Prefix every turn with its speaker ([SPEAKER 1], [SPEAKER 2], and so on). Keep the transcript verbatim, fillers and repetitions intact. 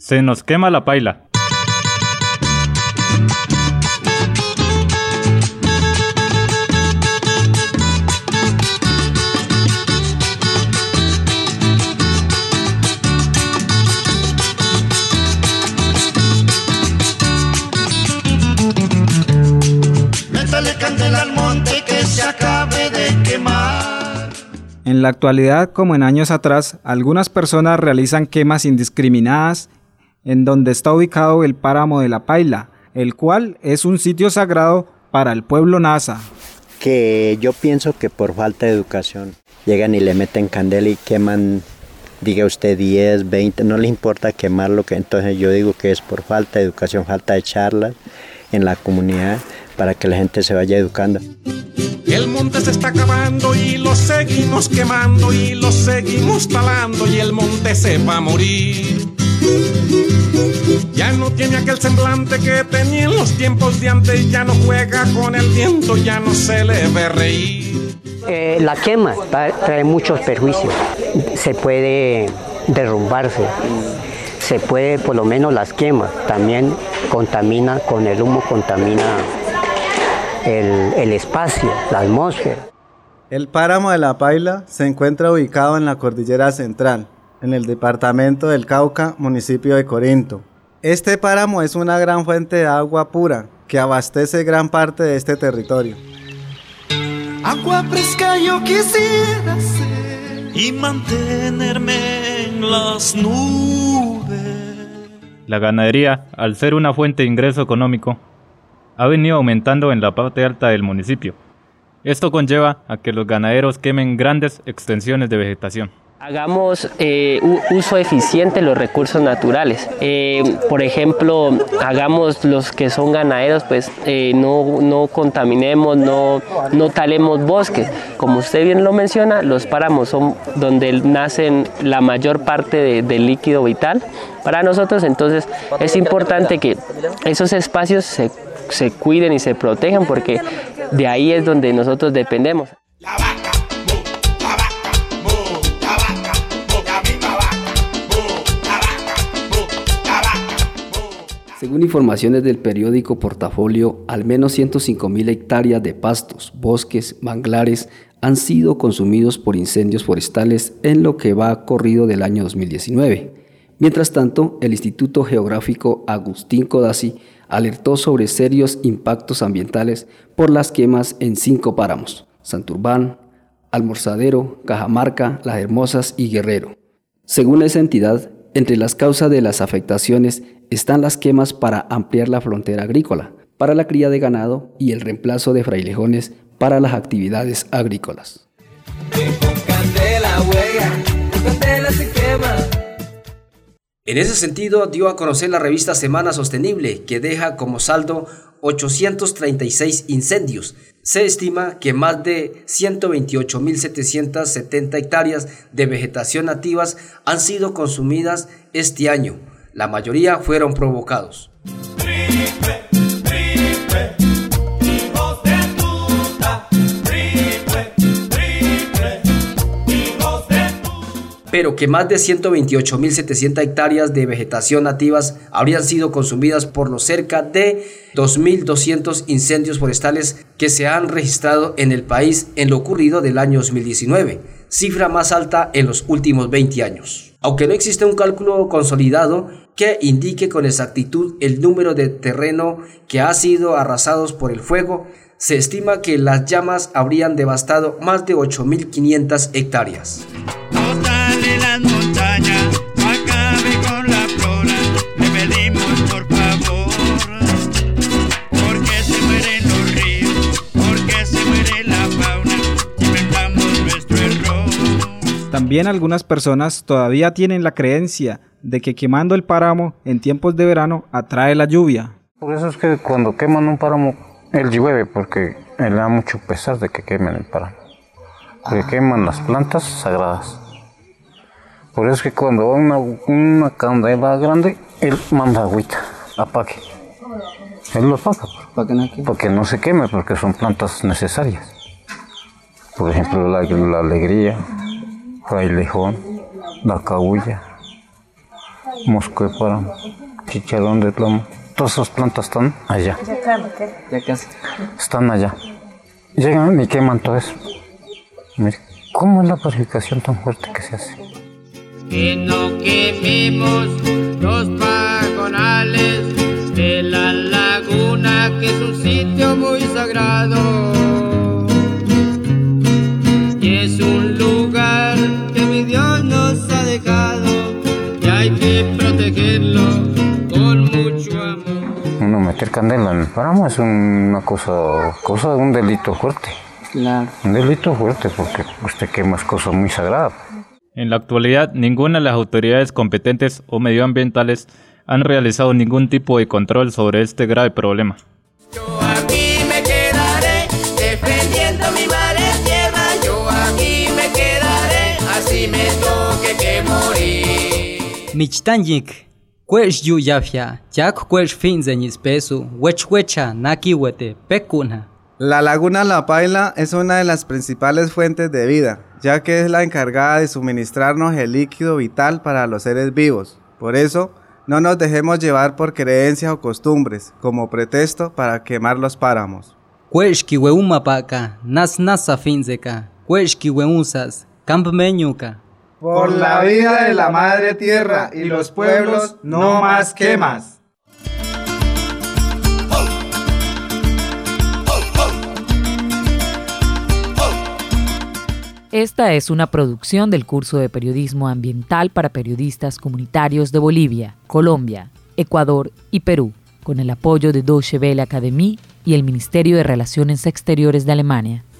[SPEAKER 1] Se nos quema la paila.
[SPEAKER 2] Métale candela al monte que se acabe de quemar.
[SPEAKER 3] En la actualidad, como en años atrás, algunas personas realizan quemas indiscriminadas en donde está ubicado el páramo de la Paila, el cual es un sitio sagrado para el pueblo nasa.
[SPEAKER 4] Que yo pienso que por falta de educación llegan y le meten candela y queman, diga usted diez, veinte, no le importa quemarlo, que entonces yo digo que es por falta de educación, falta de charlas en la comunidad para que la gente se vaya educando.
[SPEAKER 5] El monte se está acabando y lo seguimos quemando y lo seguimos talando y el monte se va a morir. Ya no tiene aquel semblante que tenía en los tiempos de antes, ya no juega con el viento, ya no se le ve reír.
[SPEAKER 6] Eh, la quema trae muchos perjuicios, se puede derrumbarse, se puede, por lo menos las quemas, también contamina, con el humo contamina el, el espacio, la atmósfera.
[SPEAKER 7] El páramo de la Paila se encuentra ubicado en la cordillera central, en el departamento del Cauca, municipio de Corinto. Este páramo es una gran fuente de agua pura que abastece gran parte de este territorio.
[SPEAKER 2] Agua fresca yo quisiera ser y mantenerme en las nubes.
[SPEAKER 1] La ganadería, al ser una fuente de ingreso económico, ha venido aumentando en la parte alta del municipio. Esto conlleva a que los ganaderos quemen grandes extensiones de vegetación.
[SPEAKER 8] Hagamos eh, uso eficiente de los recursos naturales. Eh, por ejemplo, hagamos los que son ganaderos, pues eh, no, no contaminemos, no, no talemos bosques. Como usted bien lo menciona, los páramos son donde nacen la mayor parte de, del líquido vital para nosotros. Entonces es importante que esos espacios se, se cuiden y se protejan, porque de ahí es donde nosotros dependemos.
[SPEAKER 9] Según informaciones del periódico Portafolio, al menos ciento cinco mil hectáreas de pastos, bosques, manglares han sido consumidos por incendios forestales en lo que va corrido del año dos mil diecinueve. Mientras tanto, el Instituto Geográfico Agustín Codazzi alertó sobre serios impactos ambientales por las quemas en cinco páramos: Santurbán, Almorzadero, Cajamarca, Las Hermosas y Guerrero. Según esa entidad, entre las causas de las afectaciones están las quemas para ampliar la frontera agrícola, para la cría de ganado y el reemplazo de frailejones para las actividades agrícolas.
[SPEAKER 10] En ese sentido, dio a conocer la revista Semana Sostenible, que deja como saldo ochocientos treinta y seis incendios. Se estima que más de ciento veintiocho mil setecientas setenta hectáreas de vegetación nativas han sido consumidas este año. La mayoría fueron provocados. Pero que más de ciento veintiocho mil setecientas hectáreas de vegetación nativas habrían sido consumidas por los cerca de dos mil doscientos incendios forestales que se han registrado en el país en lo ocurrido del año dos mil diecinueve, cifra más alta en los últimos veinte años. Aunque no existe un cálculo consolidado que indique con exactitud el número de terreno que ha sido arrasados por el fuego, se estima que las llamas habrían devastado más de ocho mil quinientas hectáreas.
[SPEAKER 2] Las montañas, acabe con la flora, le pedimos por favor. Porque se mueren los ríos, porque se muere la fauna, inventamos nuestro error.
[SPEAKER 3] También algunas personas todavía tienen la creencia de que quemando el páramo en tiempos de verano atrae la lluvia.
[SPEAKER 11] Por eso es que cuando queman un páramo, él llueve, porque él da mucho pesar de que quemen el páramo. Porque queman las plantas sagradas. Por eso es que cuando va una, una candela grande, él manda agüita, apague. Él lo apaga, porque no se queme, porque son plantas necesarias. Por ejemplo, la, la alegría, frailejón, la cabulla, mosco de páramo, chicharrón de plomo. Todas esas plantas están allá. Están allá. Llegan y queman todo eso. Mire, ¿cómo es la purificación tan fuerte que se hace?
[SPEAKER 12] Que no quememos los pajonales de la laguna, que es un sitio muy sagrado. Y es un lugar que mi Dios nos ha dejado, y hay que protegerlo con mucho amor.
[SPEAKER 11] Uno meter candela en el páramo es una cosa, cosa de un delito fuerte.
[SPEAKER 9] Claro.
[SPEAKER 11] Un delito fuerte porque usted quema cosas muy sagradas.
[SPEAKER 1] En la actualidad, ninguna de las autoridades competentes o medioambientales han realizado ningún tipo de control sobre este grave problema.
[SPEAKER 12] Yo aquí me quedaré defendiendo mi madre tierra. Yo aquí me quedaré, así me toque que morir.
[SPEAKER 13] Michtanjik, cuesh yu yafia, jak cuesh finzeñis pesu, wech wecha, naki wete, pecuna.
[SPEAKER 7] La laguna La Paila es una de las principales fuentes de vida, ya que es la encargada de suministrarnos el líquido vital para los seres vivos. Por eso, no nos dejemos llevar por creencias o costumbres como pretexto para quemar los páramos.
[SPEAKER 13] Cueshki weuma paca, nas nasa finzeca, cueshki weunzas, campmeñuca.
[SPEAKER 3] Por la vida de la madre tierra y los pueblos, no más quemas.
[SPEAKER 14] Esta es una producción del curso de Periodismo Ambiental para Periodistas Comunitarios de Bolivia, Colombia, Ecuador y Perú, con el apoyo de Deutsche Welle Academie y el Ministerio de Relaciones Exteriores de Alemania.